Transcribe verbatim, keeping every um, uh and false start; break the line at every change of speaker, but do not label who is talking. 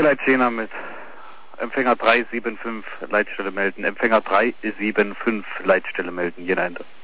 Leitz Jena mit Empfänger drei sieben fünf Leitstelle melden. Empfänger drei sieben fünf Leitstelle melden. Jena Ende.